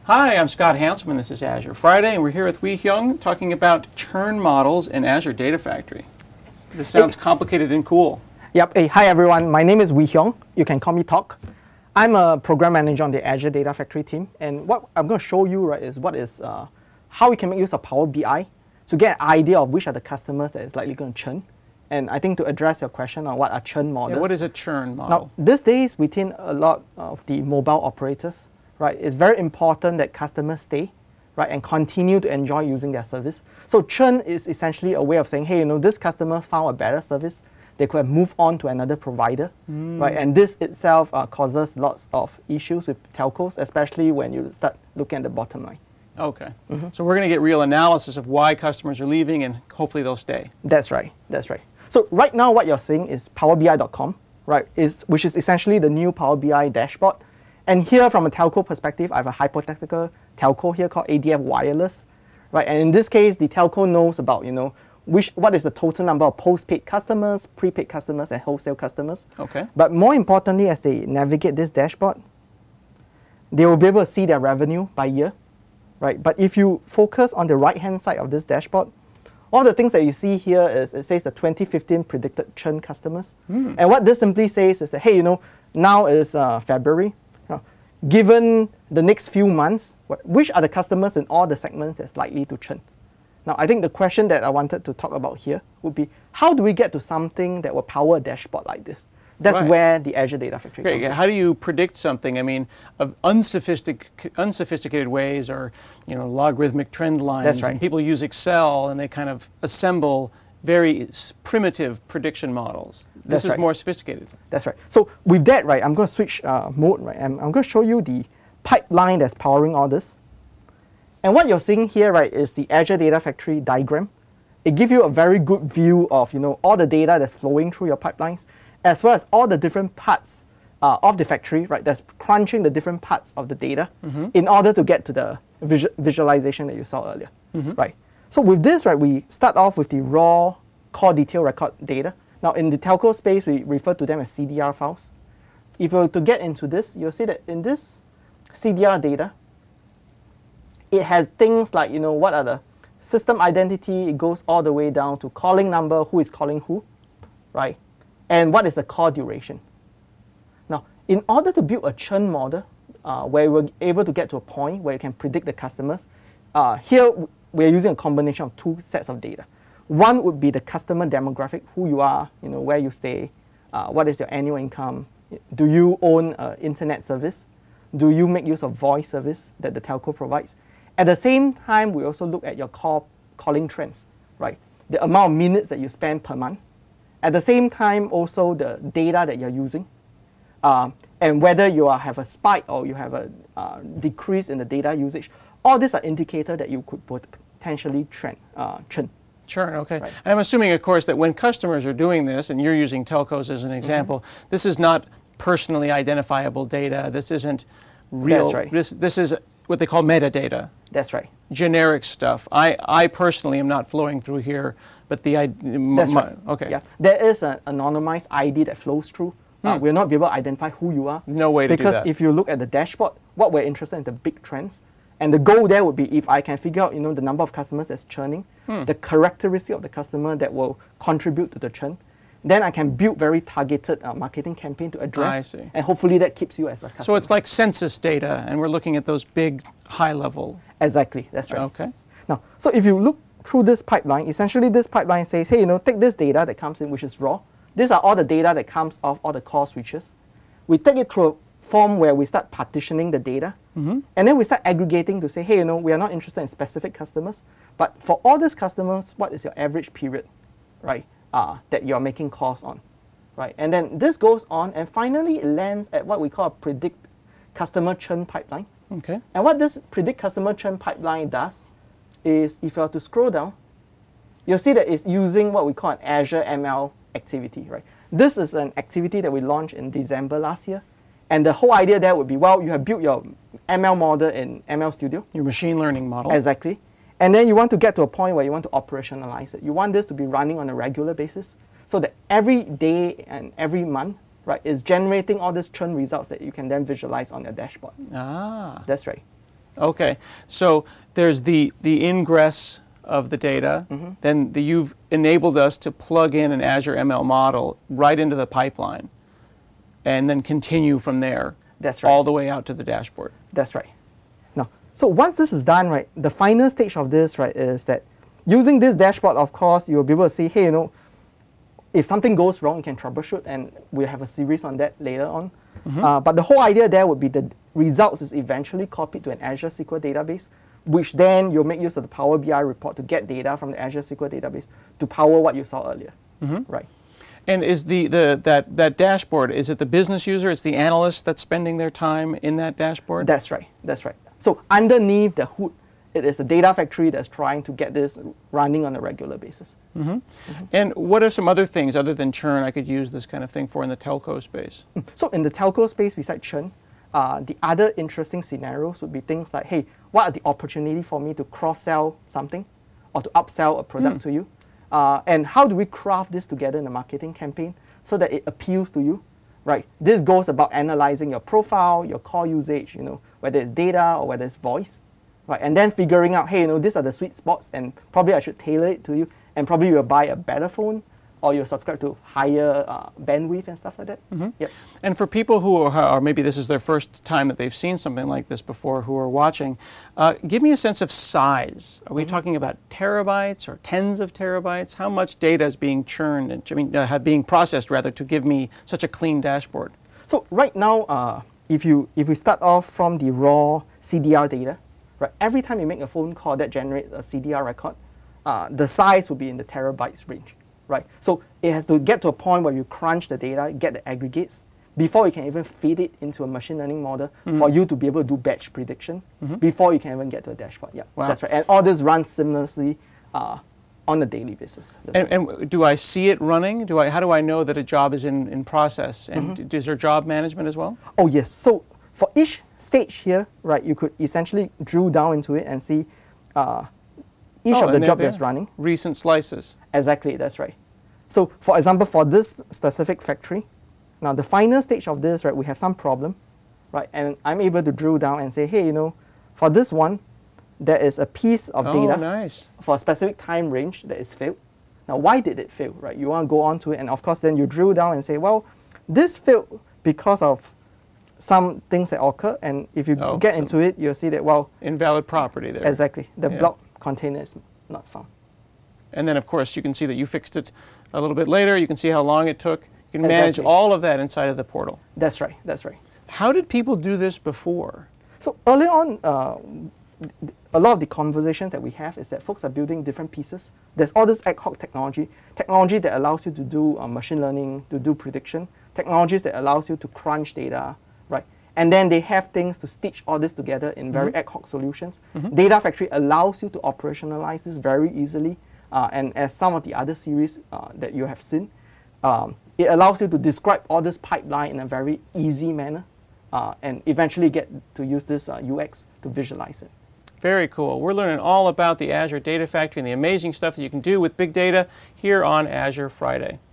Hi, I'm Scott Hanselman. This is Azure Friday, and we're here with Wee Hyung talking about churn models in Azure Data Factory. This sounds complicated and cool. Yep. Hey, hi everyone. My name is Wee Hyung. You can call me Talk. I'm a program manager on the Azure Data Factory team, and what I'm going to show you is how we can make use of Power BI to get an idea of which are the customers that is likely going to churn. And I think to address your question on what are churn models. Yeah, what is a churn model? Now, these days within a lot of the mobile operators, right, it's very important that customers stay, right, and continue to enjoy using their service. So churn is essentially a way of saying, hey, this customer found a better service. They could have moved on to another provider, right? And this itself causes lots of issues with telcos, especially when you start looking at the bottom line. Okay. So we're going to get real analysis of why customers are leaving, and hopefully they'll stay. That's right. That's right. So right now, what you're seeing is PowerBI.com, right? Which is essentially the new Power BI dashboard. And here, from a telco perspective, I have a hypothetical telco here called ADF Wireless, right? And in this case, the telco knows about what is the total number of postpaid customers, prepaid customers, and wholesale customers. Okay. But more importantly, as they navigate this dashboard, they will be able to see their revenue by year, right? But if you focus on the right-hand side of this dashboard, all the things that you see here is it says the 2015 predicted churn customers. And what this simply says is that, hey, now is February. Given the next few months, which are the customers in all the segments that's likely to churn? Now, I think the question that I wanted to talk about here would be, how do we get to something that will power a dashboard like this? That's Right. where the Azure Data Factory comes in. How do you predict something? I mean, of unsophisticated ways are, logarithmic trend lines. That's right. And people use Excel and they kind of assemble very primitive prediction models. This That's is right. more sophisticated. That's right. So with that, right, I'm going to switch mode, right? I'm going to show you the pipeline that's powering all this. And what you're seeing here, right, is the Azure Data Factory diagram. It gives you a very good view of, all the data that's flowing through your pipelines, as well as all the different parts of the factory, right, that's crunching the different parts of the data in order to get to the visualization that you saw earlier, right? So with this, right, we start off with the raw core detail record data. Now, in the telco space, we refer to them as CDR files. If you were to get into this, you'll see that in this CDR data, it has things like, what are the system identity, it goes all the way down to calling number, who is calling who, right? And what is the call duration. Now, in order to build a churn model, where we're able to get to a point where you can predict the customers, here we're using a combination of two sets of data. One would be the customer demographic, who you are, where you stay, what is your annual income, do you own an internet service, do you make use of voice service that the telco provides. At the same time, we also look at your calling trends, right? The amount of minutes that you spend per month. At the same time, also the data that you're using, and whether you have a spike or you have a decrease in the data usage. All these are indicators that you could potentially churn. Churn, okay. Right. I'm assuming, of course, that when customers are doing this, and you're using telcos as an example, this is not personally identifiable data. This isn't real. That's right. This is what they call metadata. That's right. Generic stuff. I personally am not flowing through here, but That's right. Okay. Yeah, there is an anonymized ID that flows through. We'll not be able to identify who you are. No way to do that. Because if you look at the dashboard, what we're interested in the big trends. And the goal there would be if I can figure out, the number of customers that's churning, the characteristic of the customer that will contribute to the churn, then I can build very targeted marketing campaign to address. I see. And hopefully that keeps you as a customer. So it's like census data, and we're looking at those big, high level. Exactly, that's right. Okay. Now, so if you look through this pipeline, essentially this pipeline says, hey, take this data that comes in, which is raw. These are all the data that comes off all the core switches. We take it through a form where we start partitioning the data, and then we start aggregating to say, hey, we are not interested in specific customers, but for all these customers, what is your average period, right, that you're making calls on, right? And then this goes on, and finally it lands at what we call a predict customer churn pipeline. Okay. And what this predict customer churn pipeline does is, if you are to scroll down, you'll see that it's using what we call an Azure ML activity, right? This is an activity that we launched in December last year. And the whole idea there would be, well, you have built your ML model in ML Studio. Your machine learning model. Exactly. And then you want to get to a point where you want to operationalize it. You want this to be running on a regular basis so that every day and every month, right, is generating all these churn results that you can then visualize on your dashboard. Ah. That's right. Okay, so there's the ingress of the data, then you've enabled us to plug in an Azure ML model right into the pipeline, and then continue from there. That's right. All the way out to the dashboard. That's right. Now, so once this is done, right, the final stage of this, right, is that using this dashboard, of course, you'll be able to say, hey, if something goes wrong, you can troubleshoot, and we'll have a series on that later on. But the whole idea there would be the results is eventually copied to an Azure SQL database, which then you'll make use of the Power BI report to get data from the Azure SQL database to power what you saw earlier, right? And is that dashboard, is it the business user, it's the analyst that's spending their time in that dashboard? That's right, that's right. So underneath the hood, it is a data factory that's trying to get this running on a regular basis. And what are some other things other than churn I could use this kind of thing for in the telco space? So in the telco space, besides churn, the other interesting scenarios would be things like, hey, what are the opportunity for me to cross-sell something or to upsell a product to you? And how do we craft this together in a marketing campaign so that it appeals to you, right? This goes about analyzing your profile, your call usage, whether it's data or whether it's voice, right? And then figuring out, hey, these are the sweet spots, and probably I should tailor it to you, and probably you'll buy a better phone, or you'll subscribe to higher bandwidth and stuff like that. Yep. And for people who are, or maybe this is their first time that they've seen something like this before, who are watching, give me a sense of size. Are we talking about terabytes or tens of terabytes? How much data is being churned, and being processed rather, to give me such a clean dashboard? So right now, if we start off from the raw CDR data, right, every time you make a phone call that generates a CDR record, the size will be in the terabytes range. Right, so it has to get to a point where you crunch the data, get the aggregates, before you can even feed it into a machine learning model for you to be able to do batch prediction, before you can even get to a dashboard. Yeah, wow. That's right. And all this runs seamlessly on a daily basis. And do I see it running? How do I know that a job is in process? And is there job management as well? Oh yes. So for each stage here, right, you could essentially drill down into it and see each of the job that's running. Recent slices. Exactly, that's right. So for example, for this specific factory, now the final stage of this, right, we have some problem, right? And I'm able to drill down and say, hey, for this one, there is a piece of data for a specific time range that is failed. Now, why did it fail, right? You want to go on to it, and of course, then you drill down and say, well, this failed because of some things that occur, and if you get into it, you'll see that, well... Invalid property there. Exactly. The block container is not found. And then, of course, you can see that you fixed it a little bit later. You can see how long it took. You can manage all of that inside of the portal. That's right. That's right. How did people do this before? So early on, a lot of the conversations that we have is that folks are building different pieces. There's all this ad hoc technology that allows you to do machine learning, to do prediction, technologies that allows you to crunch data, right? And then they have things to stitch all this together in very ad hoc solutions. Data Factory allows you to operationalize this very easily. And as some of the other series that you have seen, it allows you to describe all this pipeline in a very easy manner and eventually get to use this UX to visualize it. Very cool. We're learning all about the Azure Data Factory and the amazing stuff that you can do with big data here on Azure Friday.